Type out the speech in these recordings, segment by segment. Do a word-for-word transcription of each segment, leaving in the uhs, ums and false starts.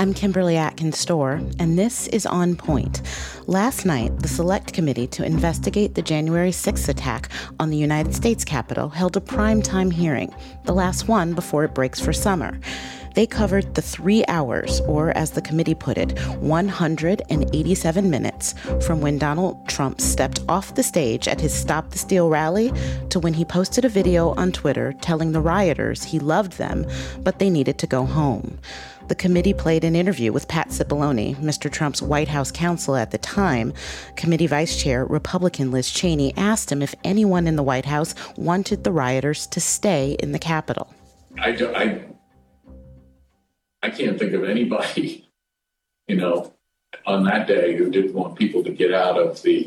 I'm Kimberly Atkins Storr, and this is On Point. Last night, the Select Committee to investigate the January sixth attack on the United States Capitol held a primetime hearing, the last one before it breaks for summer. They covered the three hours, or as the committee put it, one hundred eighty-seven minutes from when Donald Trump stepped off the stage at his Stop the Steal rally to when he posted a video on Twitter telling the rioters he loved them, but they needed to go home. The committee played an interview with Pat Cipollone, Mister Trump's White House counsel at the time. Committee Vice Chair Republican Liz Cheney asked him if anyone in the White House wanted the rioters to stay in the Capitol. I, do, I, I can't think of anybody, you know, on that day who didn't want people to get out of the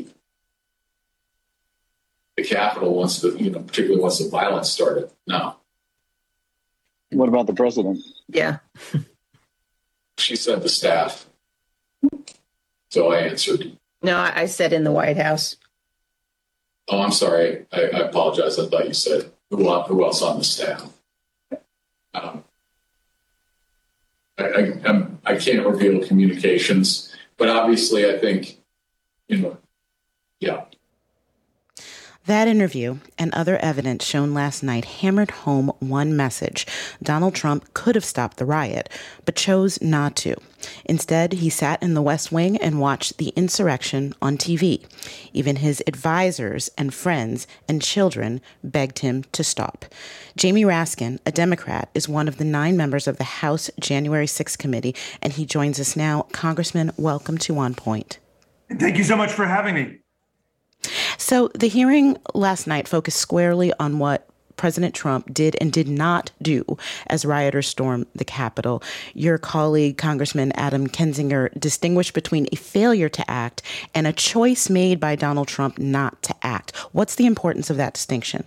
the Capitol once the, you know, particularly once the violence started. No. What about the president? Yeah. She said the staff. So I answered. No, I said in the White House. Oh, I'm sorry. I, I apologize. I thought you said who, who else on the staff. Um, I, I, I'm, I can't reveal communications, but obviously I think, you know, yeah. That interview and other evidence shown last night hammered home one message. Donald Trump could have stopped the riot, but chose not to. Instead, he sat in the West Wing and watched the insurrection on T V. Even his advisors and friends and children begged him to stop. Jamie Raskin, a Democrat, is one of the nine members of the House January sixth committee, and he joins us now. Congressman, welcome to On Point. Thank you so much for having me. So the hearing last night focused squarely on what President Trump did and did not do as rioters stormed the Capitol. Your colleague, Congressman Adam Kinzinger, distinguished between a failure to act and a choice made by Donald Trump not to act. What's the importance of that distinction?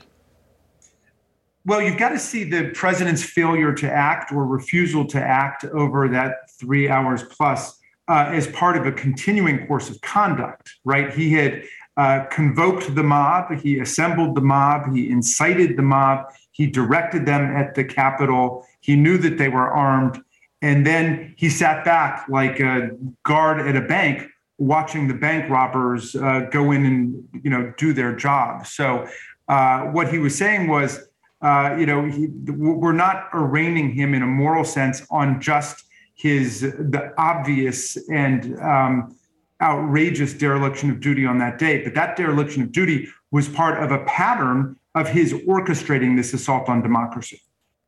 Well, you've got to see the president's failure to act or refusal to act over that three hours plus uh, as part of a continuing course of conduct, right? He had Uh, convoked the mob, he assembled the mob, he incited the mob, he directed them at the Capitol, he knew that they were armed, and then he sat back like a guard at a bank watching the bank robbers uh, go in and, you know, do their job. So uh, what he was saying was, uh, you know, he, we're not arraigning him in a moral sense on just his, the obvious and um, outrageous dereliction of duty on that day. But that dereliction of duty was part of a pattern of his orchestrating this assault on democracy.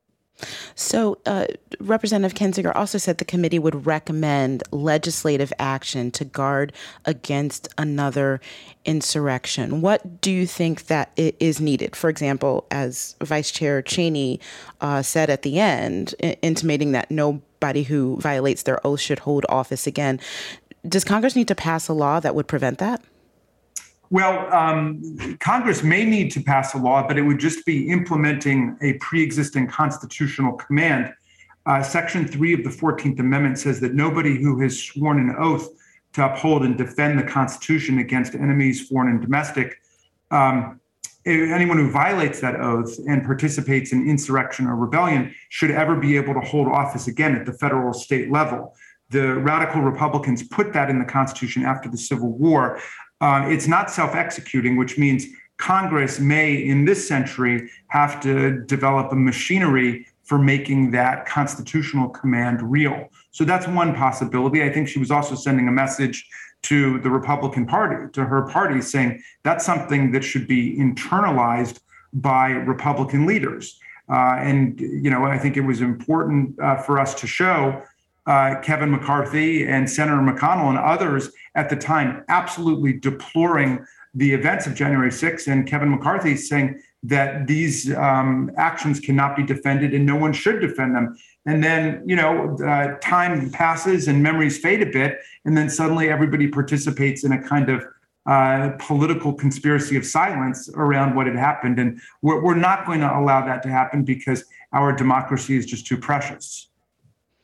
So uh, Representative Kinzinger also said the committee would recommend legislative action to guard against another insurrection. What do you think that is needed? For example, as Vice Chair Cheney uh, said at the end, I- intimating that nobody who violates their oath should hold office again. Does Congress need to pass a law that would prevent that? Well, um, Congress may need to pass a law, but it would just be implementing a pre-existing constitutional command. Uh, Section three of the fourteenth Amendment says that nobody who has sworn an oath to uphold and defend the Constitution against enemies, foreign and domestic, um, anyone who violates that oath and participates in insurrection or rebellion should ever be able to hold office again at the federal or state level. The radical Republicans put that in the Constitution after the Civil War. Uh, it's not self-executing, which means Congress may, in this century, have to develop a machinery for making that constitutional command real. So that's one possibility. I think she was also sending a message to the Republican Party, to her party, saying that's something that should be internalized by Republican leaders. Uh, and, you know, I think it was important uh, for us to show Uh, Kevin McCarthy and Senator McConnell and others at the time absolutely deploring the events of January sixth, and Kevin McCarthy saying that these um, actions cannot be defended and no one should defend them. And then, you know, uh, time passes and memories fade a bit, and then suddenly everybody participates in a kind of uh, political conspiracy of silence around what had happened. And we're, we're not going to allow that to happen because our democracy is just too precious.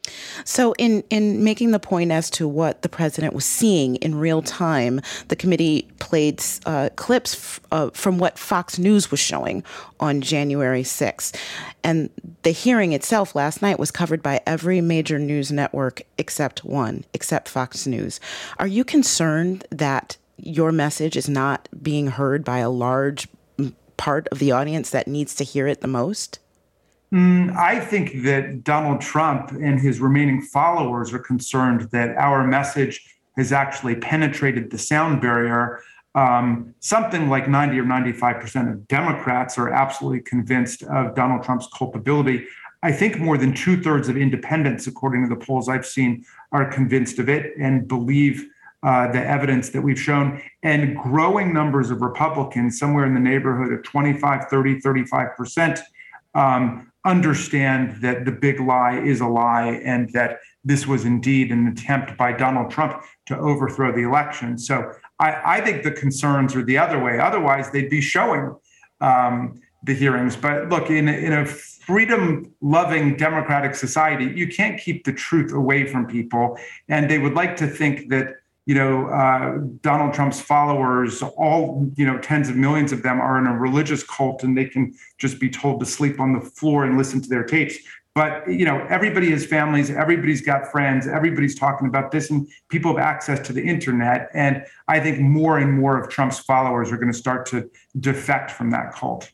So in, in making the point as to what the president was seeing in real time, the committee played uh, clips f- uh, from what Fox News was showing on January sixth. And the hearing itself last night was covered by every major news network except one, except Fox News. Are you concerned that your message is not being heard by a large part of the audience that needs to hear it the most? Mm, I think that Donald Trump and his remaining followers are concerned that our message has actually penetrated the sound barrier. Um, something like ninety or ninety-five percent of Democrats are absolutely convinced of Donald Trump's culpability. I think more than two thirds of independents, according to the polls I've seen, are convinced of it and believe uh, the evidence that we've shown. And growing numbers of Republicans, somewhere in the neighborhood of twenty-five, thirty, thirty-five percent, um, understand that the big lie is a lie and that this was indeed an attempt by Donald Trump to overthrow the election. So I, I think the concerns are the other way. Otherwise, they'd be showing um, the hearings. But look, in, in a freedom-loving democratic society, you can't keep the truth away from people. And they would like to think that you know, uh, Donald Trump's followers, all, you know, tens of millions of them are in a religious cult and they can just be told to sleep on the floor and listen to their tapes. But, you know, everybody has families, everybody's got friends, everybody's talking about this, and people have access to the internet. And I think more and more of Trump's followers are going to start to defect from that cult.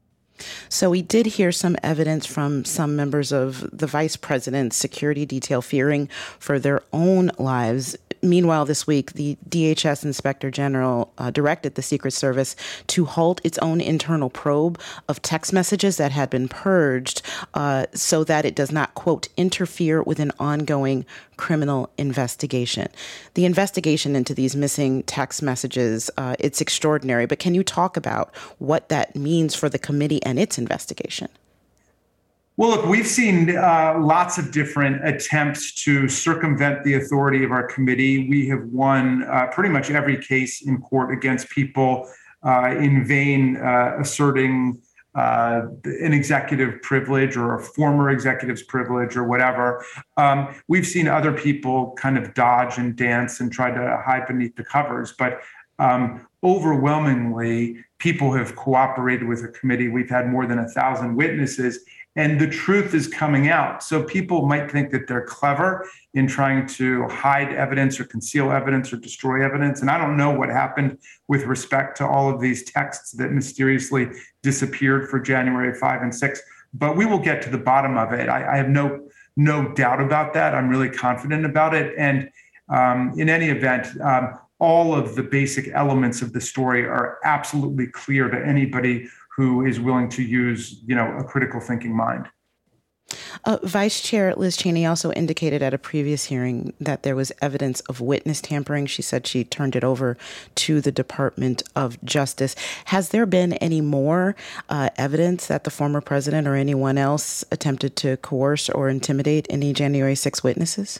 So we did hear some evidence from some members of the vice president's security detail fearing for their own lives. Meanwhile, this week, the D H S Inspector General uh, directed the Secret Service to halt its own internal probe of text messages that had been purged uh, so that it does not, quote, interfere with an ongoing criminal investigation. The investigation into these missing text messages, uh, it's extraordinary. But can you talk about what that means for the committee and its investigation? Well, look, we've seen uh, lots of different attempts to circumvent the authority of our committee. We have won uh, pretty much every case in court against people uh, in vain uh, asserting uh, an executive privilege or a former executive's privilege or whatever. Um, we've seen other people kind of dodge and dance and try to hide beneath the covers. But um, overwhelmingly, people have cooperated with the committee. We've had more than a thousand witnesses. And the truth is coming out. So people might think that they're clever in trying to hide evidence or conceal evidence or destroy evidence. And I don't know what happened with respect to all of these texts that mysteriously disappeared for January fifth and sixth, but we will get to the bottom of it. I, I have no, no doubt about that. I'm really confident about it. And um, in any event, um, all of the basic elements of the story are absolutely clear to anybody who is willing to use, you know, a critical thinking mind. Uh, Vice Chair Liz Cheney also indicated at a previous hearing that there was evidence of witness tampering. She said she turned it over to the Department of Justice. Has there been any more uh, evidence that the former president or anyone else attempted to coerce or intimidate any January sixth witnesses?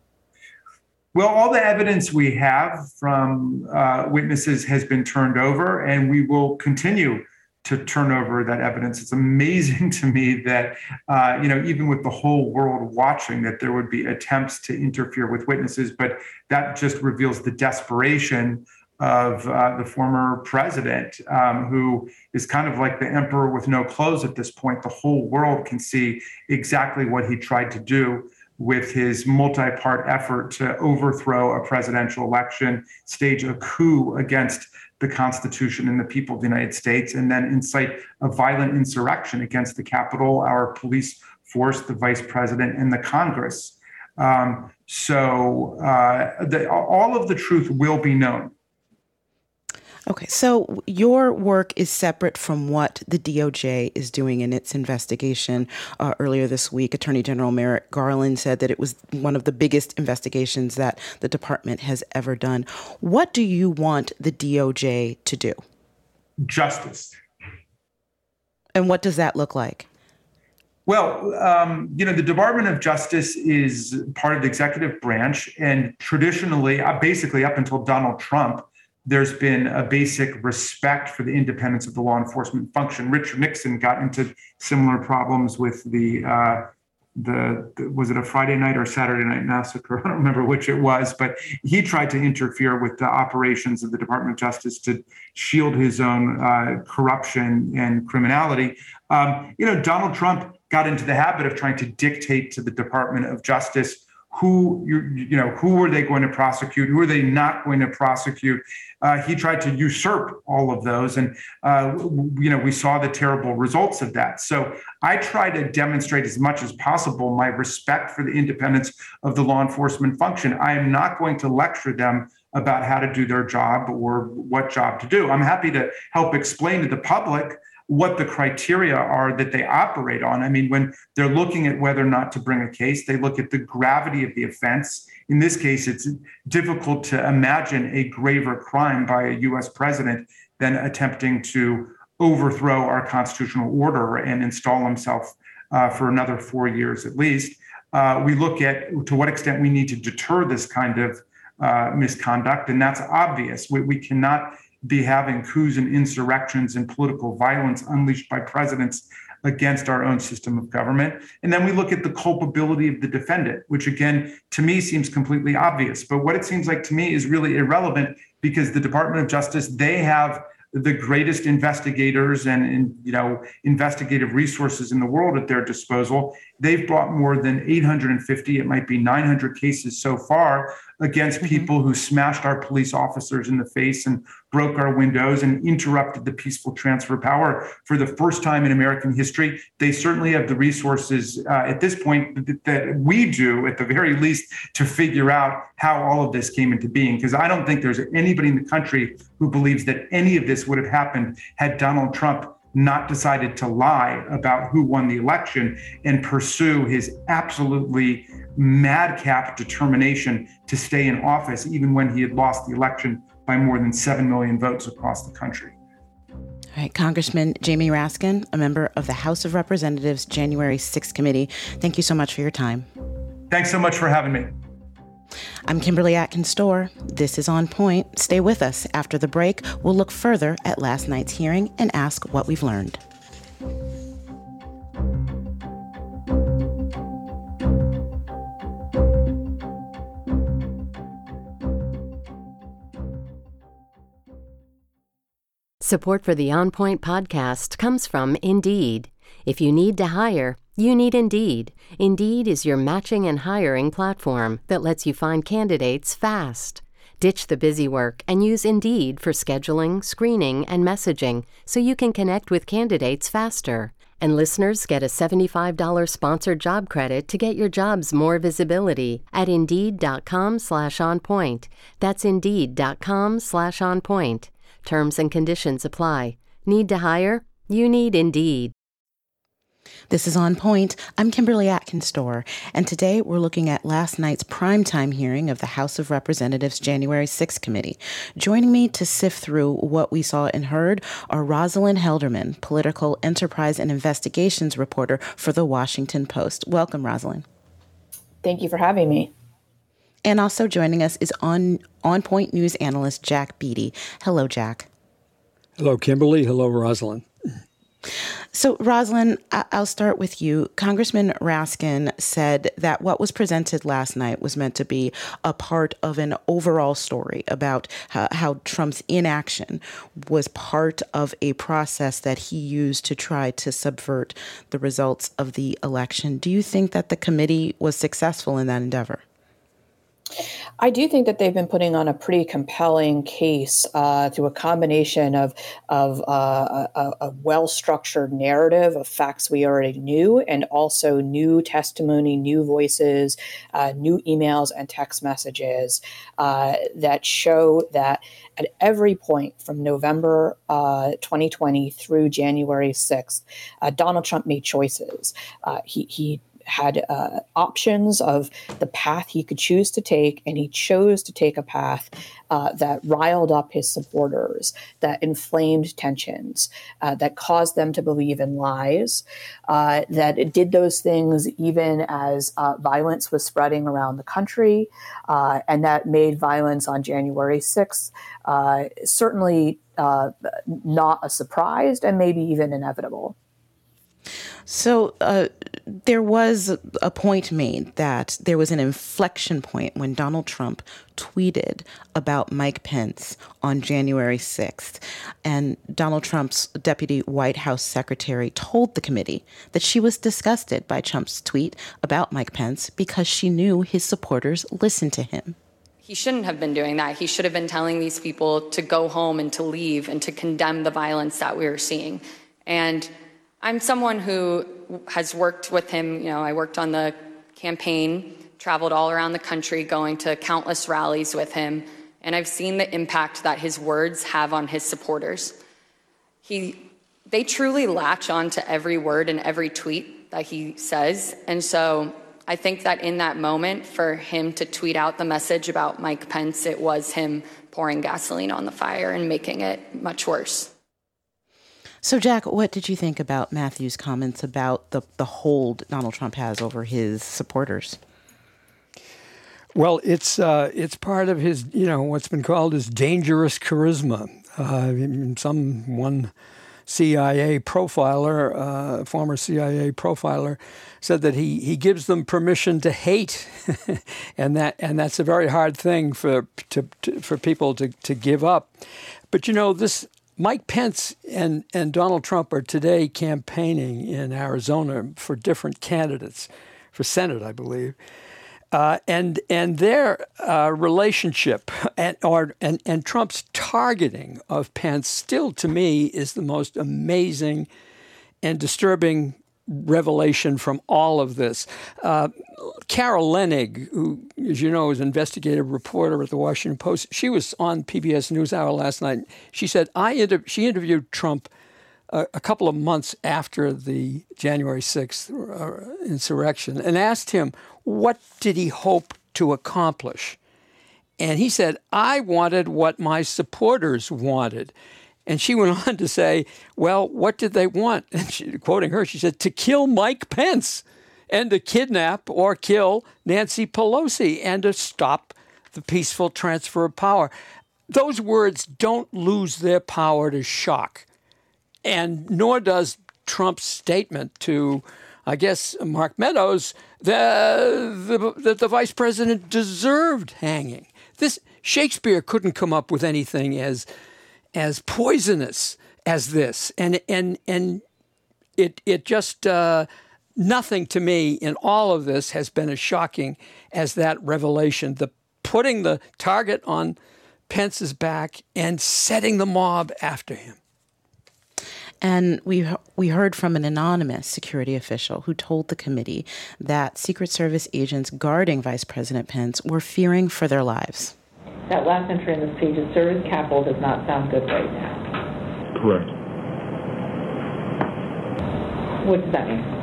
Well, all the evidence we have from uh, witnesses has been turned over, and we will continue to turn over that evidence. It's amazing to me that, uh, you know, even with the whole world watching, that there would be attempts to interfere with witnesses, but that just reveals the desperation of uh, the former president, um, who is kind of like the emperor with no clothes at this point. The whole world can see exactly what he tried to do with his multi-part effort to overthrow a presidential election, stage a coup against the Constitution and the people of the United States, and then incite a violent insurrection against the Capitol, our police force, the vice president, and the Congress. Um, so uh, the, all of the truth will be known. Okay, so your work is separate from what the D O J is doing in its investigation. Uh, earlier this week, Attorney General Merrick Garland said that it was one of the biggest investigations that the department has ever done. What do you want the D O J to do? Justice. And what does that look like? Well, um, you know, the Department of Justice is part of the executive branch, and traditionally, uh, basically up until Donald Trump, there's been a basic respect for the independence of the law enforcement function. Richard Nixon got into similar problems with the uh, the, the was it a Friday night or Saturday night massacre? I don't remember which it was, but he tried to interfere with the operations of the Department of Justice to shield his own uh, corruption and criminality. Um, you know, Donald Trump got into the habit of trying to dictate to the Department of Justice who you you know who were they going to prosecute, who are they not going to prosecute. Uh, he tried to usurp all of those, and uh, you know we saw the terrible results of that. So I try to demonstrate as much as possible my respect for the independence of the law enforcement function. I am not going to lecture them about how to do their job or what job to do. I'm happy to help explain to the public what the criteria are that they operate on. I mean, when they're looking at whether or not to bring a case, they look at the gravity of the offense. In this case, it's difficult to imagine a graver crime by a U S president than attempting to overthrow our constitutional order and install himself uh, for another four years at least. Uh, we look at to what extent we need to deter this kind of uh, misconduct, and that's obvious. We, we cannot be having coups and insurrections and political violence unleashed by presidents against our own system of government. And then we look at the culpability of the defendant, which again, to me seems completely obvious. But what it seems like to me is really irrelevant because the Department of Justice, they have the greatest investigators and, and you know investigative resources in the world at their disposal. They've brought more than eight hundred fifty, it might be nine hundred cases so far against mm-hmm. people who smashed our police officers in the face and broke our windows and interrupted the peaceful transfer of power for the first time in American history. They certainly have the resources uh, at this point that, that we do, at the very least, to figure out how all of this came into being. Because I don't think there's anybody in the country who believes that any of this would have happened had Donald Trump not decided to lie about who won the election and pursue his absolutely madcap determination to stay in office, even when he had lost the election by more than seven million votes across the country. All right, Congressman Jamie Raskin, a member of the House of Representatives January sixth Committee. Thank you so much for your time. Thanks so much for having me. I'm Kimberly Atkins-Storr. This is On Point. Stay with us. After the break, we'll look further at last night's hearing and ask what we've learned. Support for the On Point podcast comes from Indeed. If you need to hire, you need Indeed. Indeed is your matching and hiring platform that lets you find candidates fast. Ditch the busy work and use Indeed for scheduling, screening, and messaging so you can connect with candidates faster. And listeners get a seventy-five dollars sponsored job credit to get your jobs more visibility at Indeed.com slash on point. That's Indeed.com slash on point. Terms and conditions apply. Need to hire? You need Indeed. This is On Point. I'm Kimberly Atkins-Storr, and today we're looking at last night's primetime hearing of the House of Representatives January sixth Committee. Joining me to sift through what we saw and heard are Rosalind Helderman, political enterprise and investigations reporter for The Washington Post. Welcome, Rosalind. Thank you for having me. And also joining us is On, On Point News analyst Jack Beatty. Hello, Jack. Hello, Kimberly. Hello, Rosalind. So, Rosalind, I'll start with you. Congressman Raskin said that what was presented last night was meant to be a part of an overall story about how, how Trump's inaction was part of a process that he used to try to subvert the results of the election. Do you think that the committee was successful in that endeavor? I do think that they've been putting on a pretty compelling case uh, through a combination of of uh, a, a well-structured narrative of facts we already knew, and also new testimony, new voices, uh, new emails and text messages uh, that show that at every point from November uh, twenty twenty through January sixth, uh, Donald Trump made choices. Uh, he he. had uh, options of the path he could choose to take, and he chose to take a path uh, that riled up his supporters, that inflamed tensions, uh, that caused them to believe in lies, uh, that it did those things even as uh, violence was spreading around the country, uh, and that made violence on January sixth uh, certainly uh, not a surprise and maybe even inevitable. So, uh, there was a point made that there was an inflection point when Donald Trump tweeted about Mike Pence on January sixth. And Donald Trump's deputy White House secretary told the committee that she was disgusted by Trump's tweet about Mike Pence because she knew his supporters listened to him. He shouldn't have been doing that. He should have been telling these people to go home and to leave and to condemn the violence that we were seeing. And I'm someone who has worked with him. You know, I worked on the campaign, traveled all around the country, going to countless rallies with him, and I've seen the impact that his words have on his supporters. He, they truly latch on to every word and every tweet that he says, and so I think that in that moment, for him to tweet out the message about Mike Pence, it was him pouring gasoline on the fire and making it much worse. So, Jack, what did you think about Matthew's comments about the, the hold Donald Trump has over his supporters? Well, it's uh, it's part of his, you know, what's been called his dangerous charisma. Uh, some one C I A profiler, uh, former C I A profiler, said that he, he gives them permission to hate, and that and that's a very hard thing for to, to for people to, to give up. But you know, this Mike Pence and and Donald Trump are today campaigning in Arizona for different candidates for Senate, I believe. Uh, and and their uh, relationship and, or, and and Trump's targeting of Pence still, to me, is the most amazing and disturbing revelation from all of this. Uh, Carol Leonnig, who, as you know, is an investigative reporter at the Washington Post, she was on P B S NewsHour last night. She said I inter- she interviewed Trump a, a couple of months after the January sixth uh, insurrection and asked him, what did he hope to accomplish? And he said, I wanted what my supporters wanted. And she went on to say, well, what did they want? And she, quoting her, she said, to kill Mike Pence and to kidnap or kill Nancy Pelosi and to stop the peaceful transfer of power. Those words don't lose their power to shock. And nor does Trump's statement to, I guess, Mark Meadows, that the, the, the vice president deserved hanging. This Shakespeare couldn't come up with anything as as poisonous as this, and and and it it just uh, nothing to me in all of this has been as shocking as that revelation. The putting the target on Pence's back and setting the mob after him. And we we heard from an anonymous security official who told the committee that Secret Service agents guarding Vice President Pence were fearing for their lives. That last entry in this page is service capital does not sound good right now. Correct. What does that mean?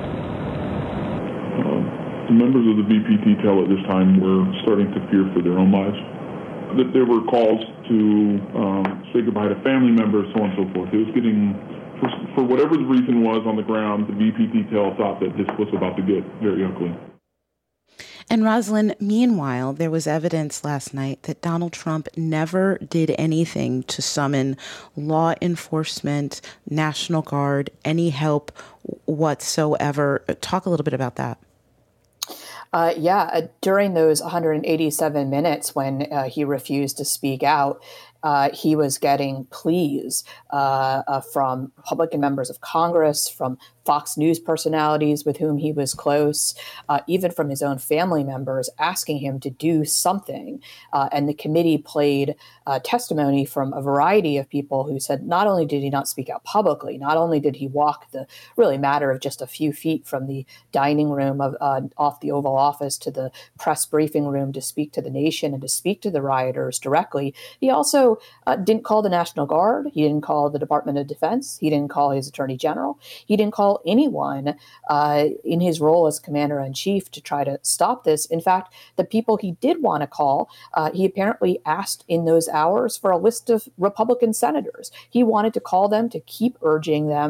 Uh, the members of the V P detail at this time were starting to fear for their own lives. There were calls to um, say goodbye to family members, so on and so forth. It was getting, for, for whatever the reason was on the ground, the V P detail thought that this was about to get very ugly. And Rosalind, meanwhile, there was evidence last night that Donald Trump never did anything to summon law enforcement, National Guard, any help whatsoever. Talk a little bit about that. Uh, yeah, uh, during those one hundred eighty-seven minutes when uh, he refused to speak out, uh, he was getting pleas uh, uh, from Republican members of Congress, from Fox News personalities with whom he was close, uh, even from his own family members asking him to do something. Uh, and the committee played uh, testimony from a variety of people who said not only did he not speak out publicly, not only did he walk the really matter of just a few feet from the dining room of uh, off the Oval Office to the press briefing room to speak to the nation and to speak to the rioters directly, he also uh, didn't call the National Guard. He didn't call the Department of Defense. He didn't call his Attorney General. He didn't call anyone uh, in his role as commander-in-chief to try to stop this. In fact, the people he did want to call, uh, he apparently asked in those hours for a list of Republican senators. He wanted to call them to keep urging them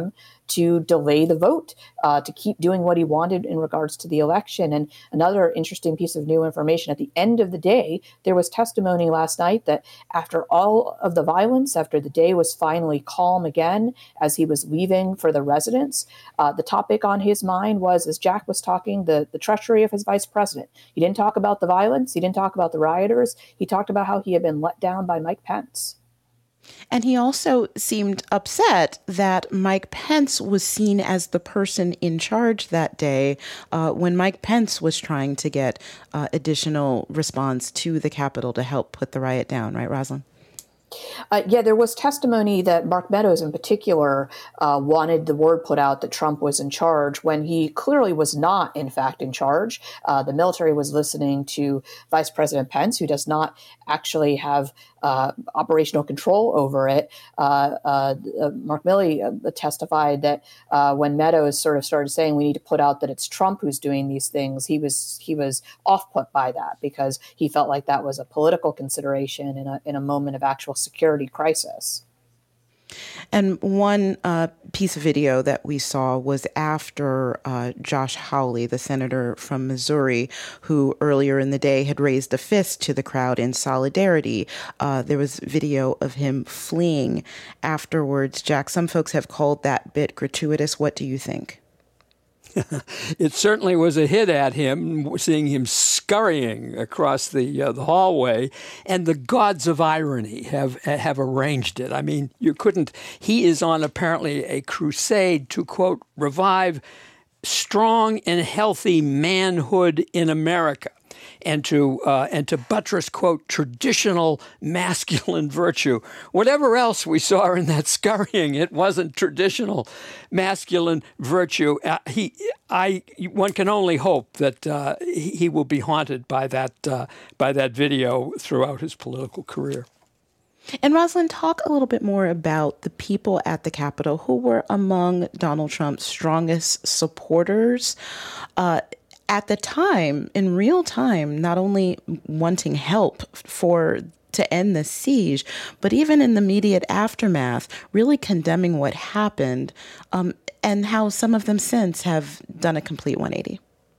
to delay the vote, uh, to keep doing what he wanted in regards to the election. And another interesting piece of new information, at the end of the day, there was testimony last night that after all of the violence, after the day was finally calm again, as he was leaving for the residence, uh, the topic on his mind was, as Jack was talking, the, the treachery of his vice president. He didn't talk about the violence. He didn't talk about the rioters. He talked about how he had been let down by Mike Pence. And he also seemed upset that Mike Pence was seen as the person in charge that day uh, when Mike Pence was trying to get uh, additional response to the Capitol to help put the riot down. Right, Rosalind? Uh, yeah, there was testimony that Mark Meadows in particular uh, wanted the word put out that Trump was in charge when he clearly was not, in fact, in charge. Uh, the military was listening to Vice President Pence, who does not actually have uh, operational control over it. Uh, uh, Mark Milley uh, testified that uh, when Meadows sort of started saying we need to put out that it's Trump who's doing these things, he was he was off-put by that because he felt like that was a political consideration in a in a moment of actual security crisis. And one uh, piece of video that we saw was after uh, Josh Hawley, the senator from Missouri, who earlier in the day had raised a fist to the crowd in solidarity. Uh, there was video of him fleeing afterwards. Jack, some folks have called that bit gratuitous. What do you think? It certainly was a hit at him, seeing him scurrying across the uh, the hallway, and the gods of irony have have arranged it. I mean, you couldn't. He is on apparently a crusade to, quote, revive strong and healthy manhood in America, and to uh, and to buttress, quote, traditional masculine virtue. Whatever else we saw in that scurrying, it wasn't traditional masculine virtue. Uh, he, I, one can only hope that uh, he will be haunted by that uh, by that video throughout his political career. And Rosalind, talk a little bit more about the people at the Capitol who were among Donald Trump's strongest supporters uh, at the time, in real time, not only wanting help for to end the siege, but even in the immediate aftermath, really condemning what happened, um, and how some of them since have done a complete one eighty.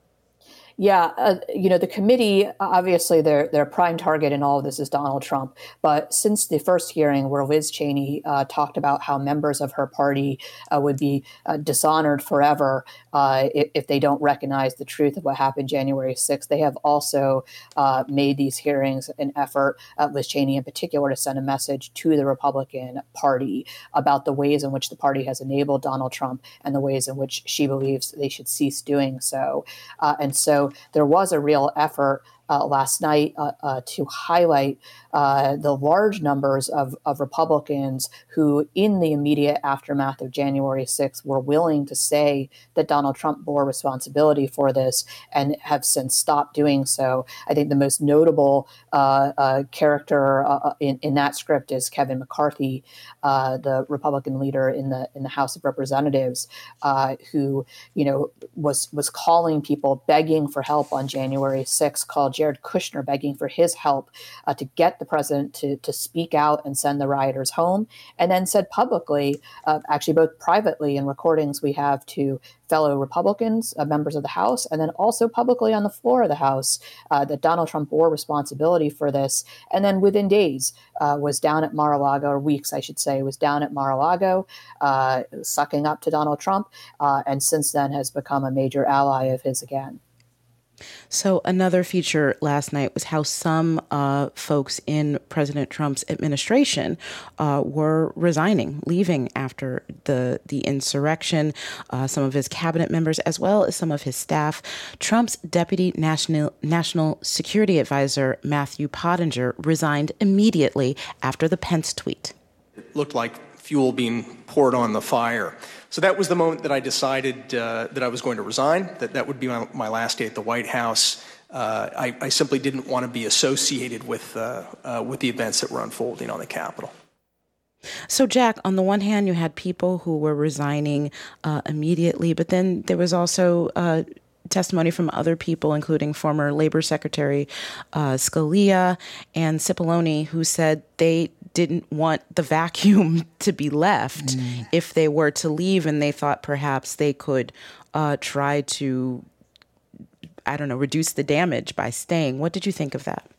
Yeah, uh, you know, the committee, obviously their their prime target in all of this is Donald Trump. But since the first hearing where Liz Cheney uh, talked about how members of her party uh, would be uh, dishonored forever uh, if, if they don't recognize the truth of what happened January sixth, they have also uh, made these hearings an effort, uh, Liz Cheney in particular, to send a message to the Republican Party about the ways in which the party has enabled Donald Trump and the ways in which she believes they should cease doing so. Uh, and so there was a real effort uh, last night uh, uh, to highlight uh, the large numbers of, of Republicans who, in the immediate aftermath of January sixth, were willing to say that Donald Trump bore responsibility for this and have since stopped doing so. I think the most notable uh, uh, character uh, in, in that script is Kevin McCarthy, uh, the Republican leader in the in the House of Representatives, uh, who you know was was calling people, begging for help on January sixth, called Jared Kushner begging for his help uh, to get the president to, to speak out and send the rioters home, and then said publicly, uh, actually both privately in recordings we have to fellow Republicans, uh, members of the House, and then also publicly on the floor of the House, uh, that Donald Trump bore responsibility for this. And then within days uh, was down at Mar-a-Lago, or weeks, I should say, was down at Mar-a-Lago, uh, sucking up to Donald Trump, uh, and since then has become a major ally of his again. So another feature last night was how some uh, folks in President Trump's administration uh, were resigning, leaving after the the insurrection. Uh, some of his cabinet members, as well as some of his staff. Trump's deputy national national security advisor, Matthew Pottinger, resigned immediately after the Pence tweet. It looked like fuel being poured on the fire. So that was the moment that I decided uh, that I was going to resign, that that would be my, my last day at the White House. Uh, I, I simply didn't want to be associated with uh, uh, with the events that were unfolding on the Capitol. So, Jack, on the one hand, you had people who were resigning uh, immediately, but then there was also uh, testimony from other people, including former Labor Secretary uh, Scalia and Cipollone, who said they didn't want the vacuum to be left mm. if they were to leave, and they thought perhaps they could uh, try to, I don't know, reduce the damage by staying. What did you think of that?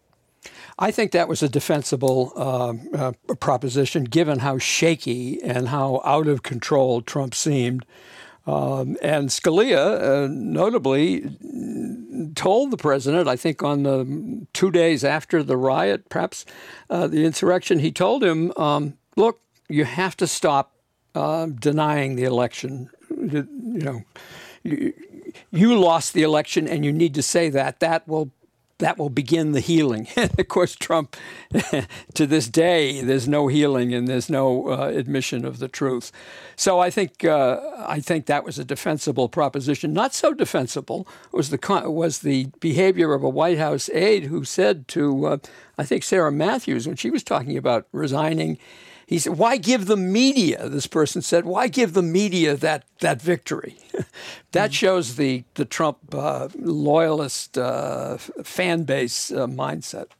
I think that was a defensible uh, uh, proposition, given how shaky and how out of control Trump seemed. Um, and Scalia, uh, notably, told the president, I think on the two days after the riot, perhaps uh, the insurrection, he told him, um, look, you have to stop uh, denying the election. You know, you, you lost the election and you need to say that. That will That will begin the healing. And of course, Trump, to this day, there's no healing and there's no uh, admission of the truth. So I think uh, I think that was a defensible proposition. Not so defensible was the was the behavior of a White House aide who said to uh, I think Sarah Matthews when she was talking about resigning. He said, why give the media, this person said, why give the media that that victory? That shows the, the Trump uh, loyalist uh, fan base uh, mindset.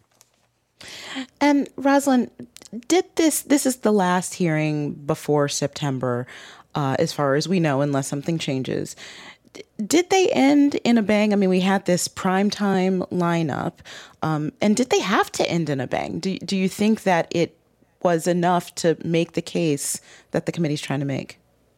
And Rosalynn, did this, this is the last hearing before September, uh, as far as we know, unless something changes. Did they end in a bang? I mean, we had this primetime lineup, um, and did they have to end in a bang? Do, do you think that it was enough to make the case that the committee's trying to make?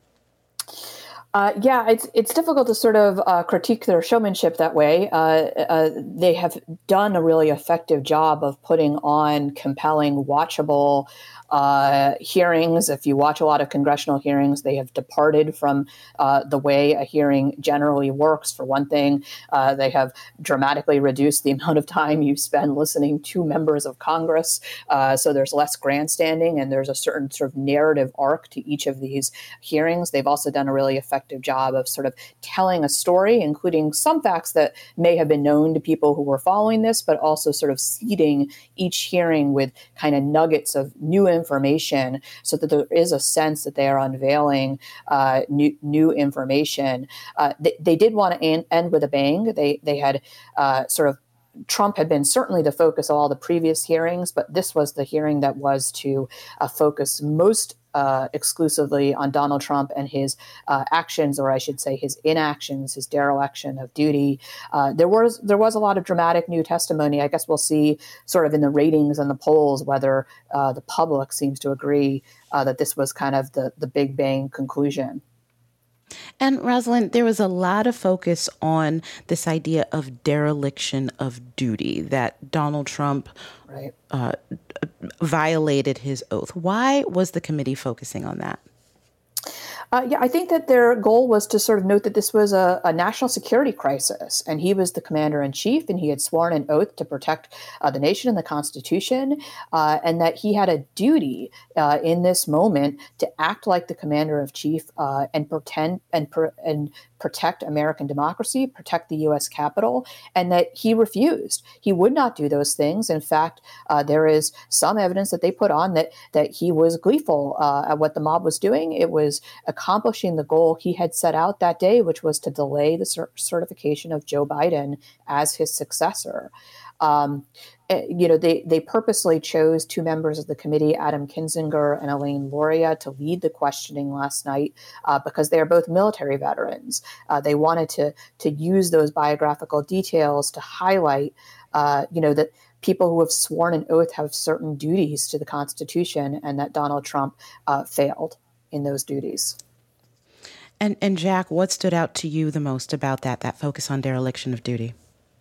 Uh, yeah, it's it's difficult to sort of uh, critique their showmanship that way. Uh, uh, they have done a really effective job of putting on compelling, watchable uh, hearings. If you watch a lot of congressional hearings, they have departed from uh, the way a hearing generally works. For one thing, uh, they have dramatically reduced the amount of time you spend listening to members of Congress. Uh, so there's less grandstanding, and there's a certain sort of narrative arc to each of these hearings. They've also done a really effective job of sort of telling a story, including some facts that may have been known to people who were following this, but also sort of seeding each hearing with kind of nuggets of new information so that there is a sense that they are unveiling uh, new, new information. Uh, they, they did want to end, end with a bang. They, they had uh, sort of Trump had been certainly the focus of all the previous hearings, but this was the hearing that was to uh, focus most Uh, exclusively on Donald Trump and his uh, actions, or I should say his inactions, his dereliction of duty. Uh, there was there was a lot of dramatic new testimony. I guess we'll see sort of in the ratings and the polls whether uh, the public seems to agree uh, that this was kind of the, the Big Bang conclusion. And Rosalynn, there was a lot of focus on this idea of dereliction of duty, that Donald Trump right. uh, violated his oath. Why was the committee focusing on that? Uh, yeah, I think that their goal was to sort of note that this was a, a national security crisis, and he was the commander in chief, and he had sworn an oath to protect uh, the nation and the Constitution, uh, and that he had a duty uh, in this moment to act like the commander in chief uh, and pretend and per, and protect American democracy, protect the U S Capitol, and that he refused. He would not do those things. In fact, uh, there is some evidence that they put on that that he was gleeful uh, at what the mob was doing. It was accomplishing the goal he had set out that day, which was to delay the cer- certification of Joe Biden as his successor. Um, you know, they, they purposely chose two members of the committee, Adam Kinzinger and Elaine Luria, to lead the questioning last night uh, because they are both military veterans. Uh, they wanted to to use those biographical details to highlight, uh, you know, that people who have sworn an oath have certain duties to the Constitution, and that Donald Trump uh, failed in those duties. And and Jack, what stood out to you the most about that, that focus on dereliction of duty?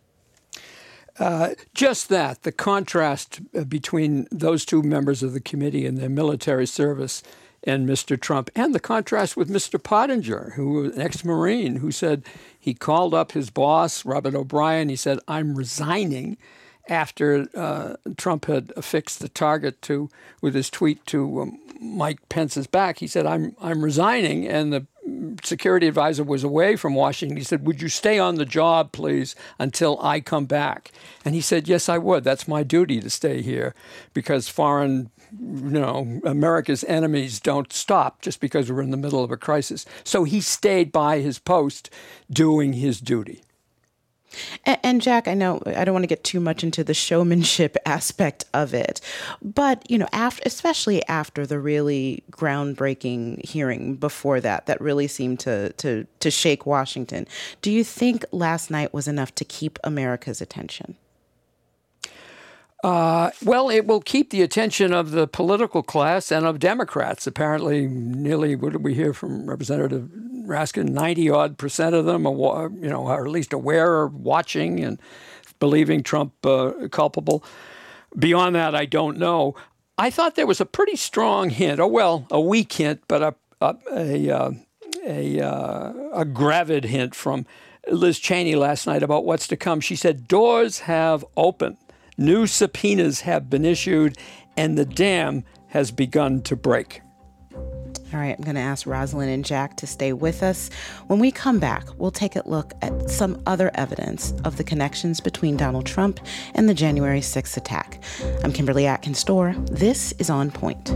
Uh, just that, the contrast between those two members of the committee and their military service and Mister Trump, and the contrast with Mister Pottinger, who was an ex-Marine, who said he called up his boss, Robert O'Brien. He said, I'm resigning. after uh, Trump had affixed the target to with his tweet to um, Mike Pence's back. He said, I'm I'm resigning. And the security advisor was away from Washington. He said, would you stay on the job, please, until I come back? And he said, yes, I would. That's my duty to stay here because foreign, you know, America's enemies don't stop just because we're in the middle of a crisis. So he stayed by his post doing his duty. And, and Jack, I know I don't want to get too much into the showmanship aspect of it, but, you know, after, especially after the really groundbreaking hearing before that, that really seemed to, to, to shake Washington. Do you think last night was enough to keep America's attention? Uh, well, it will keep the attention of the political class and of Democrats. Apparently, nearly, what did we hear from Representative Raskin? ninety odd percent of them are, you know, are at least aware or watching and believing Trump uh, culpable. Beyond that, I don't know. I thought there was a pretty strong hint, oh, well, a weak hint, but a a a, uh, a, uh, a gravid hint from Liz Cheney last night about what's to come. She said, doors have opened. New subpoenas have been issued, and the dam has begun to break. All right, I'm going to ask Rosalind and Jack to stay with us. When we come back, we'll take a look at some other evidence of the connections between Donald Trump and the January sixth attack. I'm Kimberly Atkins-Storr. This is On Point.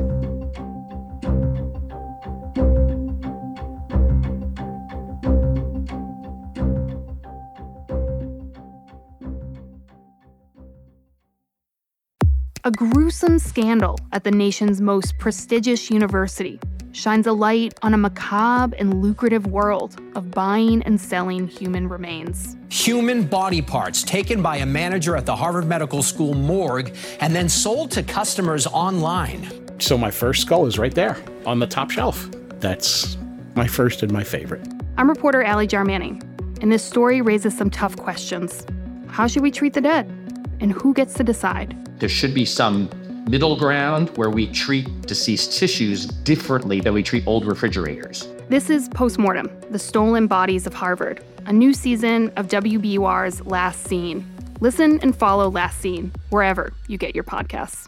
A gruesome scandal at the nation's most prestigious university shines a light on a macabre and lucrative world of buying and selling human remains. Human body parts taken by a manager at the Harvard Medical School morgue and then sold to customers online. So my first skull is right there on the top shelf. That's my first and my favorite. I'm reporter Allie Jarmani, and this story raises some tough questions. How should we treat the dead? And who gets to decide? There should be some middle ground where we treat deceased tissues differently than we treat old refrigerators. This is Postmortem, the Stolen Bodies of Harvard, a new season of W B U R's Last Scene. Listen and follow Last Scene wherever you get your podcasts.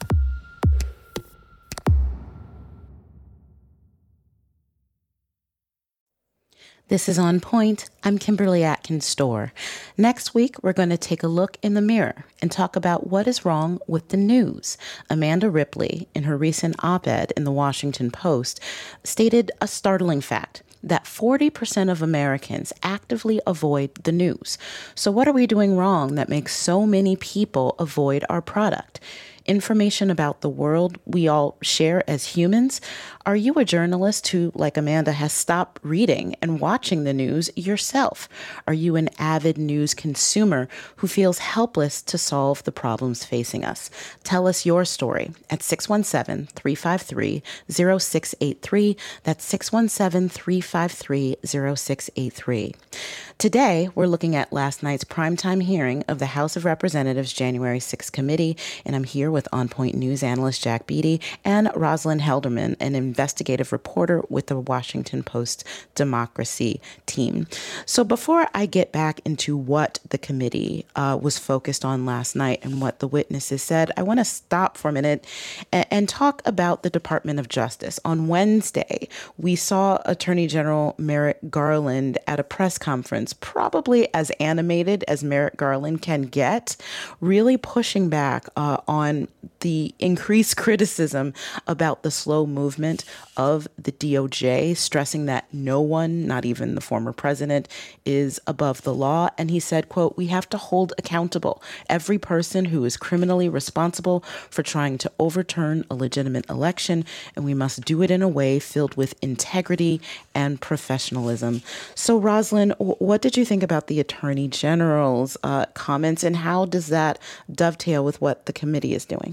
This is On Point. I'm Kimberly Atkins-Storr. Next week, we're going to take a look in the mirror and talk about what is wrong with the news. Amanda Ripley, in her recent op-ed in the Washington Post, stated a startling fact that forty percent of Americans actively avoid the news. So what are we doing wrong that makes so many people avoid our product? Information about the world we all share as humans? Are you a journalist who, like Amanda, has stopped reading and watching the news yourself? Are you an avid news consumer who feels helpless to solve the problems facing us? Tell us your story at six one seven, three five three, zero six eight three. That's six one seven, three five three, zero six eight three. Today, we're looking at last night's primetime hearing of the House of Representatives January sixth committee, and I'm here with On Point News analyst Jack Beatty and Rosalind Helderman, an investigative reporter with the Washington Post Democracy team. So before I get back into what the committee uh, was focused on last night and what the witnesses said, I want to stop for a minute and, and talk about the Department of Justice. On Wednesday, we saw Attorney General Merrick Garland at a press conference, probably as animated as Merrick Garland can get, really pushing back uh, on the increased criticism about the slow movement of the D O J, stressing that no one, not even the former president, is above the law. And he said, quote, "We have to hold accountable every person who is criminally responsible for trying to overturn a legitimate election, and we must do it in a way filled with integrity and professionalism." So, Rosalind, what did you think about the Attorney General's uh, comments, and how does that dovetail with what the committee is doing?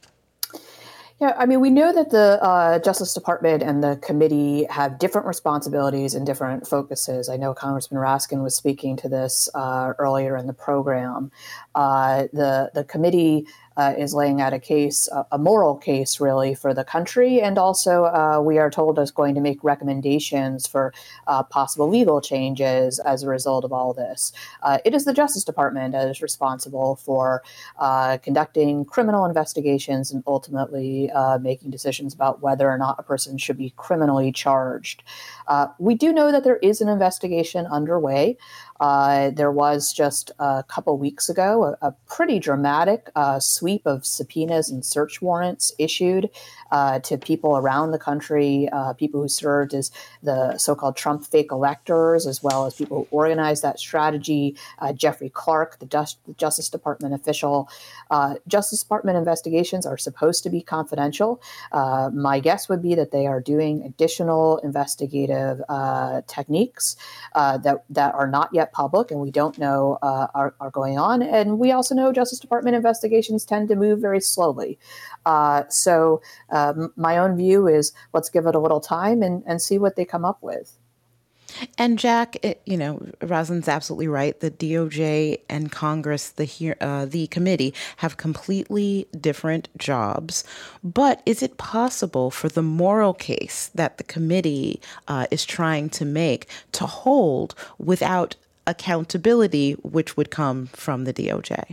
Yeah, I mean, we know that the uh, Justice Department and the committee have different responsibilities and different focuses. I know Congressman Raskin was speaking to this uh, earlier in the program. Uh, the the committee uh, is laying out a case, a, a moral case, really, for the country. And also, uh, we are told is going to make recommendations for uh, possible legal changes as a result of all this. Uh, it is the Justice Department that is responsible for uh, conducting criminal investigations and ultimately uh, making decisions about whether or not a person should be criminally charged. Uh, we do know that there is an investigation underway. Uh, there was just a couple weeks ago a, a pretty dramatic uh, sweep of subpoenas and search warrants issued uh, to people around the country, uh, people who served as the so-called Trump fake electors, as well as people who organized that strategy. Uh, Jeffrey Clark, the, Just, the Justice Department official. Uh, Justice Department investigations are supposed to be confidential. Uh, my guess would be that they are doing additional investigative uh, techniques uh, that, that are not yet public and we don't know uh, are, are going on. And we also know Justice Department investigations tend to move very slowly. Uh, so um, my own view is let's give it a little time and, and see what they come up with. And Jack, it, you know, Rosalind's absolutely right. The D O J and Congress, the here, uh, the committee, have completely different jobs. But is it possible for the moral case that the committee uh, is trying to make to hold without accountability, which would come from the D O J?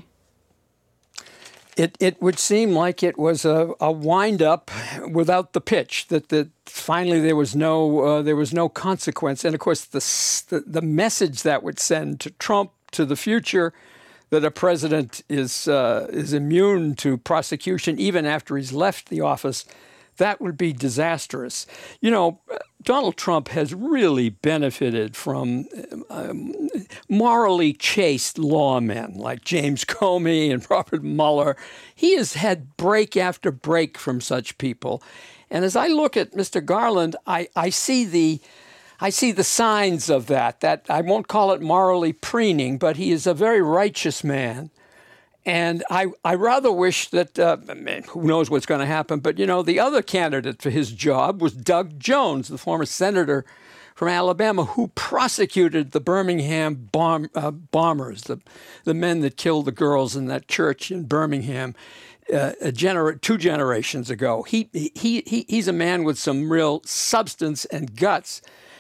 It it would seem like it was a, a wind up without the pitch. That that finally there was no uh, there was no consequence, and of course the, the the message that would send to Trump, to the future, that a president is uh, is immune to prosecution even after he's left the office, that would be disastrous. You know, Donald Trump has really benefited from um, morally chaste lawmen like James Comey and Robert Mueller. He has had break after break from such people. And as I look at Mister Garland, I, I see the I see the signs of that. That I won't call it morally preening, but he is a very righteous man. And I, I rather wish that, uh, who knows what's going to happen, but, you know, the other candidate for his job was Doug Jones, the former senator from Alabama, who prosecuted the Birmingham bomb, uh, bombers, the, the men that killed the girls in that church in Birmingham uh, a gener- two generations ago. He, he, he, he's a man with some real substance and guts.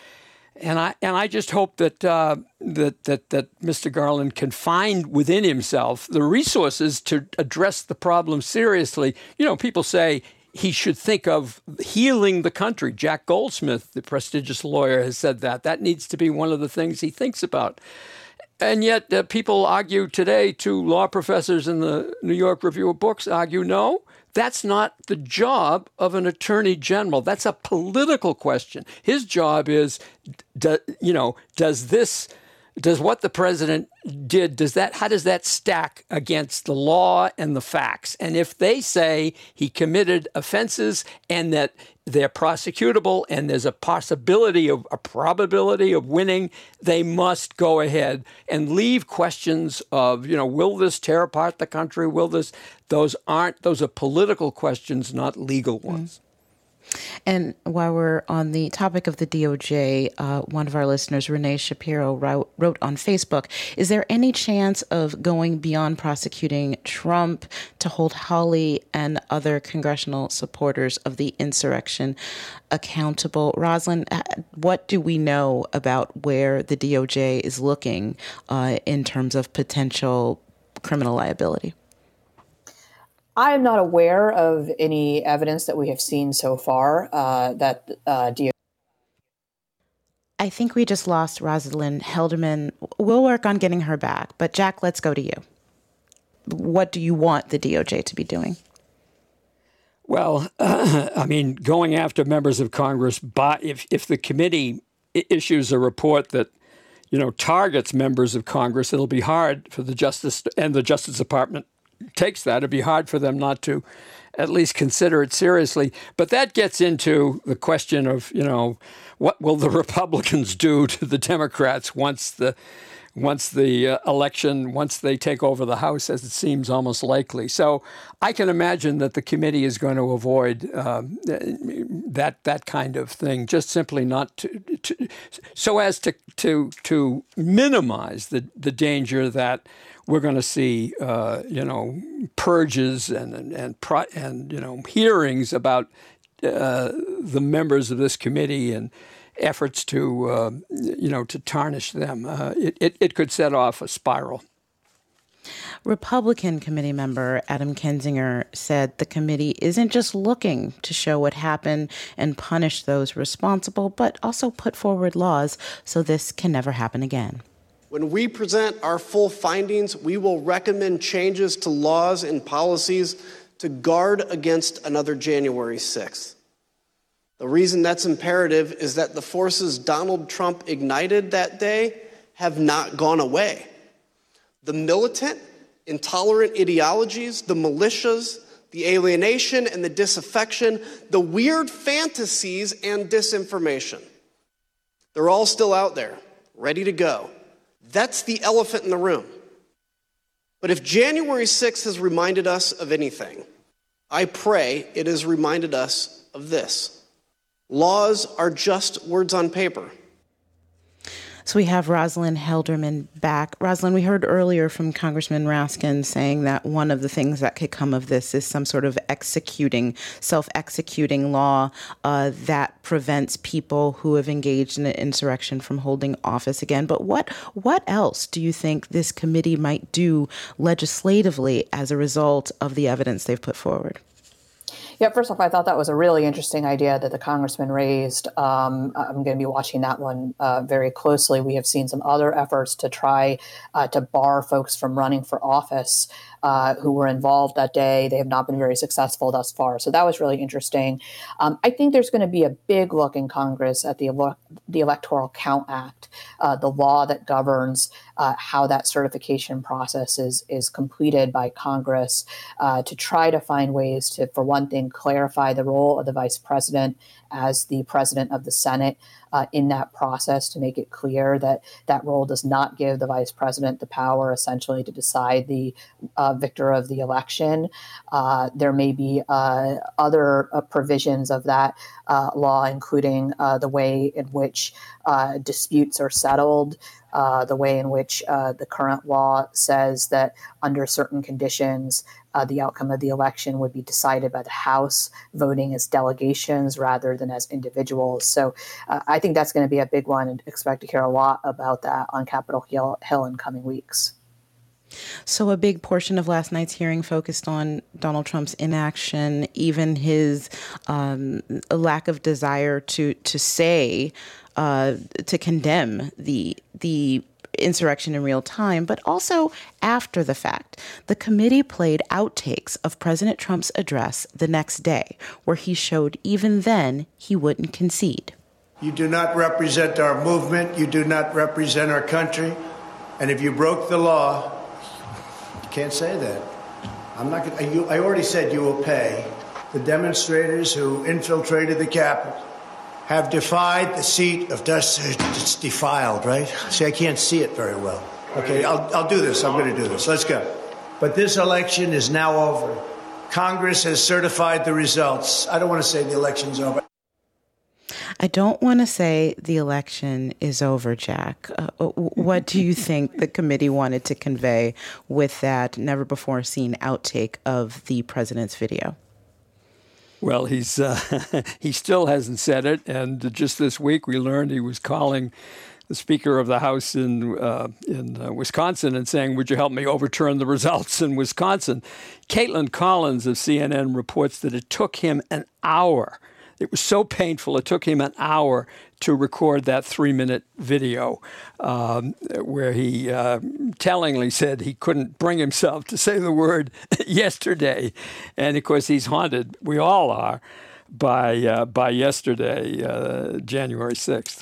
And I and I just hope that uh, that that that Mister Garland can find within himself the resources to address the problem seriously. You know, people say he should think of healing the country. Jack Goldsmith, the prestigious lawyer, has said that. That needs to be one of the things he thinks about. And yet uh, people argue today, two law professors in the New York Review of Books argue, no, that's not the job of an attorney general. That's a political question. His job is, do, you know, does this, does what the president did, does that, how does that stack against the law and the facts? And if they say he committed offenses and that they're prosecutable and there's a possibility of a probability of winning, they must go ahead and leave questions of, you know, will this tear apart the country? Will this, those aren't, those are political questions, not legal ones. Mm. And while we're on the topic of the D O J, uh, one of our listeners, Renee Shapiro, wrote, wrote on Facebook, is there any chance of going beyond prosecuting Trump to hold Hawley and other congressional supporters of the insurrection accountable? Rosalind, what do we know about where the D O J is looking uh, in terms of potential criminal liability? I am not aware of any evidence that we have seen so far uh, that uh, D O J. I think we just lost Rosalind Helderman. We'll work on getting her back. But Jack, let's go to you. What do you want the D O J to be doing? Well, uh, I mean, going after members of Congress, by, if, if the committee issues a report that, you know, targets members of Congress, it'll be hard for the Justice and the Justice Department takes that. It'd be hard for them not to at least consider it seriously. But that gets into the question of, you know, what will the Republicans do to the Democrats once the once the uh, election, once they take over the House, as it seems almost likely. So I can imagine that the committee is going to avoid um, that that kind of thing, just simply not to, to so as to to to minimize the the danger that we're going to see, uh, you know, purges and and and, pro- and you know hearings about uh, the members of this committee and efforts to, uh, you know, to tarnish them. Uh, it, it it could set off a spiral. Republican committee member Adam Kinzinger said the committee isn't just looking to show what happened and punish those responsible, but also put forward laws so this can never happen again. When we present our full findings, we will recommend changes to laws and policies to guard against another January sixth. The reason that's imperative is that the forces Donald Trump ignited that day have not gone away. The militant, intolerant ideologies, the militias, the alienation and the disaffection, the weird fantasies and disinformation, they're all still out there, ready to go. That's the elephant in the room. But if January sixth has reminded us of anything, I pray it has reminded us of this. Laws are just words on paper. So we have Rosalind Helderman back. Rosalind, we heard earlier from Congressman Raskin saying that one of the things that could come of this is some sort of executing, self-executing law uh, that prevents people who have engaged in an insurrection from holding office again. But what what else do you think this committee might do legislatively as a result of the evidence they've put forward? Yeah, first off, I thought that was a really interesting idea that the congressman raised. Um, I'm going to be watching that one uh, very closely. We have seen some other efforts to try uh, to bar folks from running for office uh, who were involved that day. They have not been very successful thus far. So that was really interesting. Um, I think there's going to be a big look in Congress at the, ele- the Electoral Count Act, uh, the law that governs uh, how that certification process is, is completed by Congress, uh, to try to find ways to, for one thing, clarify the role of the vice president as the president of the Senate uh, in that process, to make it clear that that role does not give the vice president the power essentially to decide the uh, victor of the election. Uh, there may be uh, other uh, provisions of that uh, law, including uh, the way in which uh, disputes are settled, uh, the way in which uh, the current law says that under certain conditions, Uh, the outcome of the election would be decided by the House, voting as delegations rather than as individuals. So uh, I think that's going to be a big one, and expect to hear a lot about that on Capitol Hill, Hill in coming weeks. So a big portion of last night's hearing focused on Donald Trump's inaction, even his um, lack of desire to to say, uh, to condemn the the insurrection in real time, but also after the fact. The committee played outtakes of President Trump's address the next day, where he showed even then he wouldn't concede. You do not represent our movement. You do not represent our country. And if you broke the law, you can't say that. I'm not going to, I already said you will pay. The demonstrators who infiltrated the Capitol have defied the seat of dust. It's defiled, right? See, I can't see it very well. Okay, I'll, I'll do this. I'm going to do this. Let's go. But this election is now over. Congress has certified the results. I don't want to say the election's over. I don't want to say the election is over, Jack. Uh, what do you think the committee wanted to convey with that never-before-seen outtake of the president's video? Well, he's uh, he still hasn't said it, and just this week we learned he was calling the Speaker of the House in uh, in uh, Wisconsin and saying, "Would you help me overturn the results in Wisconsin?" Caitlin Collins of C N N reports that it took him an hour. It was so painful. It took him an hour to record that three-minute video um, where he uh, tellingly said he couldn't bring himself to say the word yesterday. And, of course, he's haunted, we all are, by, uh, by yesterday, uh, January sixth.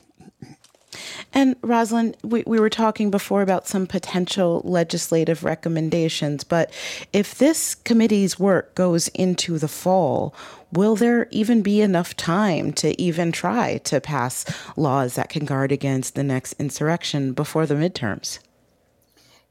And Rosalind, we, we were talking before about some potential legislative recommendations, but if this committee's work goes into the fall, will there even be enough time to even try to pass laws that can guard against the next insurrection before the midterms?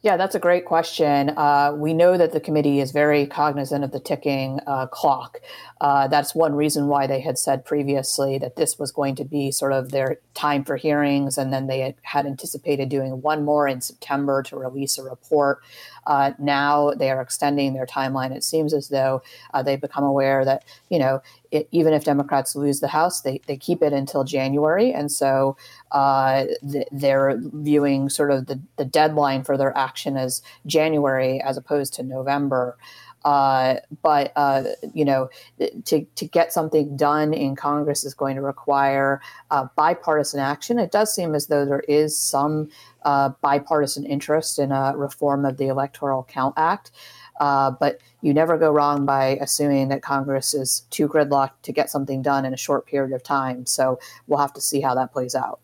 Yeah, that's a great question. Uh, we know that the committee is very cognizant of the ticking uh, clock. Uh, that's one reason why they had said previously that this was going to be sort of their time for hearings, and then they had, had anticipated doing one more in September to release a report. Uh, now they are extending their timeline. It seems as though uh, they've become aware that, you know, it, even if Democrats lose the House, they, they keep it until January. And so uh, th- they're viewing sort of the, the deadline for their action as January as opposed to November. Uh, but, uh, you know, to, to get something done in Congress is going to require uh, bipartisan action. It does seem as though there is some uh, bipartisan interest in a reform of the Electoral Count Act. Uh, but you never go wrong by assuming that Congress is too gridlocked to get something done in a short period of time. So we'll have to see how that plays out.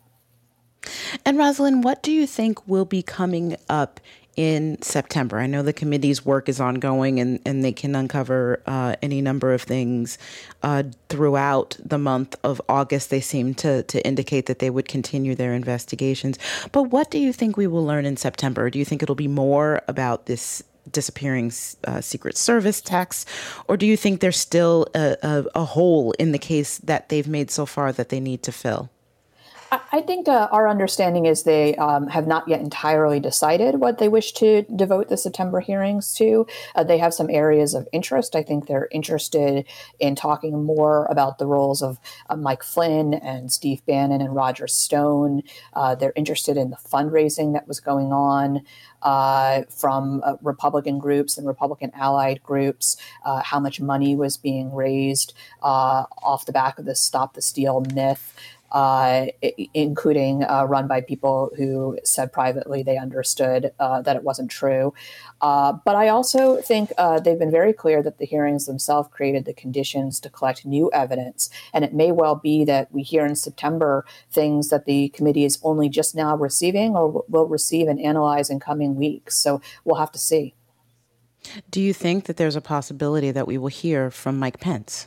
And Rosalind, what do you think will be coming up in September? I know the committee's work is ongoing, and, and they can uncover uh, any number of things uh, throughout the month of August. They seem to, to indicate that they would continue their investigations. But what do you think we will learn in September? Do you think it'll be more about this disappearing uh, Secret Service text, or do you think there's still a, a, a hole in the case that they've made so far that they need to fill? I think uh, our understanding is they um, have not yet entirely decided what they wish to devote the September hearings to. Uh, they have some areas of interest. I think they're interested in talking more about the roles of uh, Mike Flynn and Steve Bannon and Roger Stone. Uh, they're interested in the fundraising that was going on uh, from uh, Republican groups and Republican allied groups, uh, how much money was being raised uh, off the back of the Stop the Steal myth. Uh, including uh, run by people who said privately they understood uh, that it wasn't true. Uh, but I also think uh, they've been very clear that the hearings themselves created the conditions to collect new evidence. And it may well be that we hear in September things that the committee is only just now receiving or will receive and analyze in coming weeks. So we'll have to see. Do you think that there's a possibility that we will hear from Mike Pence?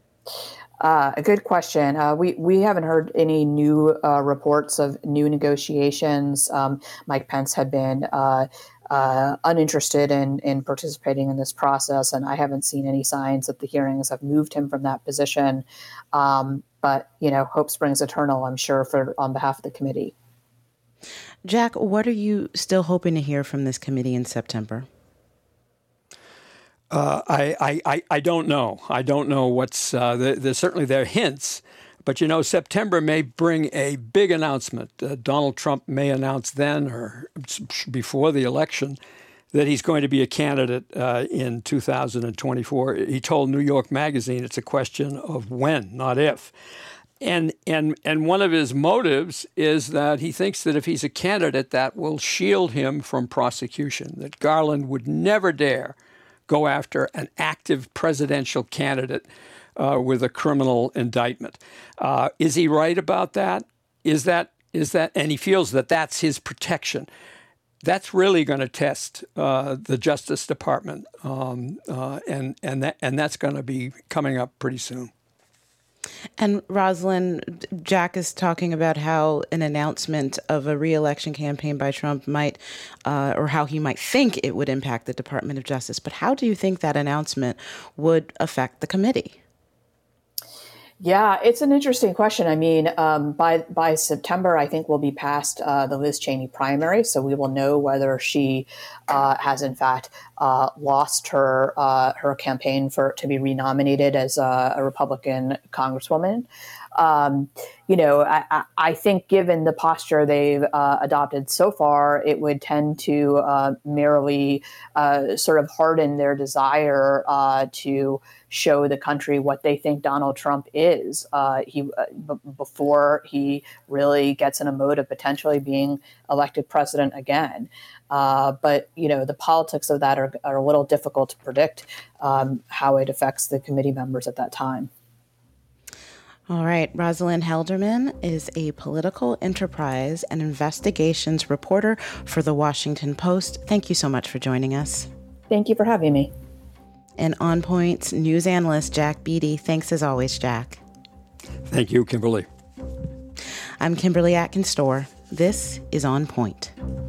Uh, a good question. Uh, we we haven't heard any new uh, reports of new negotiations. Um, Mike Pence had been uh, uh, uninterested in in participating in this process, and I haven't seen any signs that the hearings have moved him from that position. Um, but you know, hope springs eternal, I'm sure, for on behalf of the committee. Jack, what are you still hoping to hear from this committee in September? Uh, I, I, I don't know. I don't know what's, uh, there, there's certainly there are hints, but you know, September may bring a big announcement. Uh, Donald Trump may announce then or before the election that he's going to be a candidate uh, in two thousand twenty-four. He told New York Magazine it's a question of when, not if. And, and, and one of his motives is that he thinks that if he's a candidate, that will shield him from prosecution, that Garland would never dare go after an active presidential candidate uh, with a criminal indictment. Uh, is he right about that? Is that is that? And he feels that that's his protection. That's really going to test uh, the Justice Department, um, uh, and and that and that's going to be coming up pretty soon. And Rosalind, Jack is talking about how an announcement of a re-election campaign by Trump might, uh, or how he might think it would impact the Department of Justice. But how do you think that announcement would affect the committee? Yeah, it's an interesting question. I mean, um, by by September, I think we'll be past uh, the Liz Cheney primary, so we will know whether she uh, has in fact uh, lost her uh, her campaign for to be renominated as a, a Republican congresswoman. Um, you know, I, I think given the posture they've uh, adopted so far, it would tend to uh, merely uh, sort of harden their desire uh, to show the country what they think Donald Trump is uh, he uh, b- before he really gets in a mode of potentially being elected president again. Uh, but, you know, the politics of that are, are a little difficult to predict um, how it affects the committee members at that time. All right. Rosalind Helderman is a political enterprise and investigations reporter for The Washington Post. Thank you so much for joining us. Thank you for having me. And On Point's news analyst, Jack Beatty. Thanks as always, Jack. Thank you, Kimberly. I'm Kimberly Atkins-Storr. This is On Point.